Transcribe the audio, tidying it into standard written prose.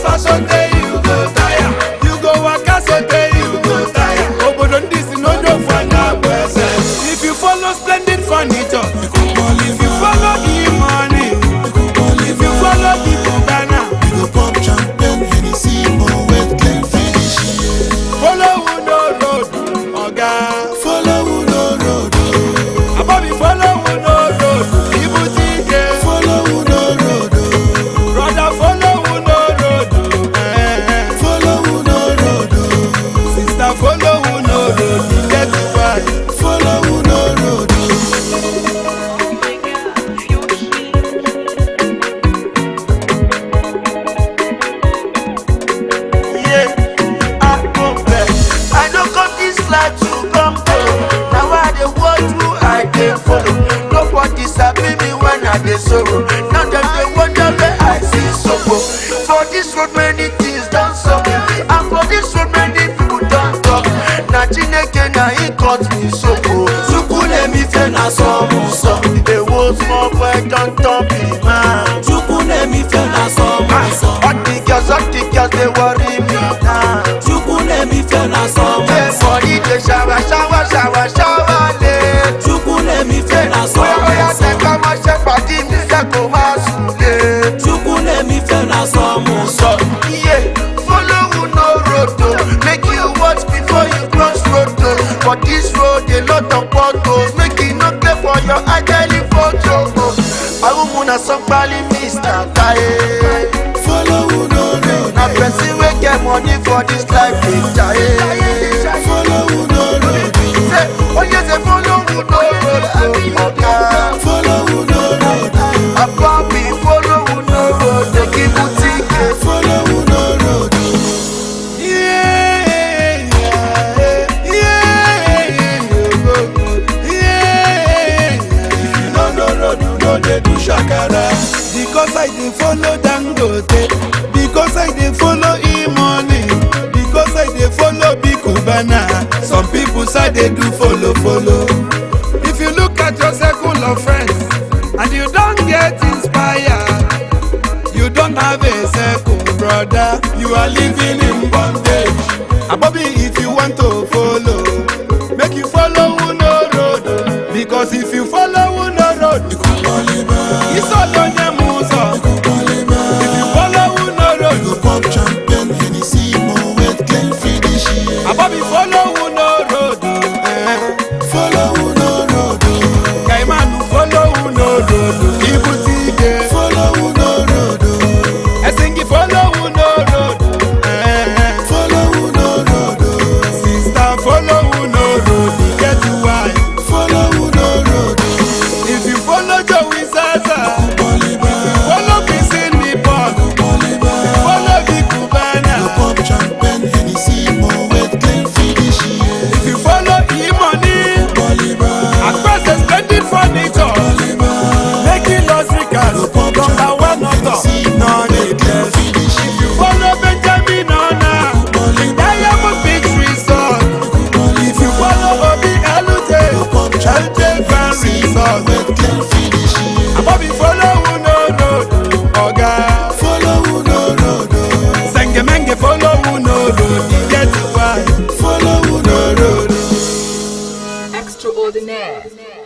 suffer someday you go tire. You go waka someday you go tire. Obodo this no joke for na pese. If you follow splendid furniture, if you follow e-money, if you follow the Cubana, you go pop champagne, Hennessy, Moet, clean finish. follow who no road, oga. Follow who no road, Abobi follow who no road, Ibutike. follow who no road, Brother follow who no road, follow who no road, sister follow who no road, get it right. follow who no road. I don't come this life to come follow. Now I dey watch who I dey follow. Nobody sabi me when I dey sorrow. Now dem dey wonder where I see sorrow. For this road many things don sup, and for this road many people don talk. Na Chineke na he cut me so. Chukwu mi fe na so. Ewo small boy don turn big man. Chukwu mi fe na so. All the girls dey worry me now. Chukwu mi fe na so. Everybody dey shower late. Chukwu mi fe na so. Oya take come and shake body, me say go hustle late. Chukwu mi fe na so. So yeah, follow who no road oh. Make you watch before you cross road oh. For this road a lot of potholes. Make you no play for your ideally photo oh. Awumuna somebody Mr. Taye. Follow who no road, Na person wey get money for this life dey jaye. follow who no road, Say, oh yes, say follow who no road oh. Oga, follow who no road, Abobi follow who no road. Dey give you ticket. follow who no road. If you no know road, you no dey do shakara. Because I dey follow Dangote, because I dey follow e-money, because I dey follow big Cubana. Some people say they do follow. If you look at your circle of friends and you don't get inspired, you don't have a circle, brother. You are living in bondage. Abobi, if you want to follow, make you follow who no road. Because if you follow who no road, it's all on your muso. If you follow who no You road, go pop champagne, Hennessy, Moet, clean finish. Abobi follow who no road. Follow who no road, Kaimanu follow who no road. Ibutike. follow who no road, Esingi follow who no road. follow who no road, Sister follow who no road. Get you why. follow who no road. If you follow Joey Zaza, follow Pissing Nippon, follow the Cubana. Pop champagne, Hennessy, Moet, clean finish. If you follow E-Money, across the splendid furniture, making lost records, number one author, none less. If you follow Benjamin Ona, Diamond Beach Resort. If you follow Obi Elute, Elute Grand Resort. Abobi follow who no road, Oga. Follow who no road, Sengemenge follow who no road, he get it why. follow who no road. Extraordinaire.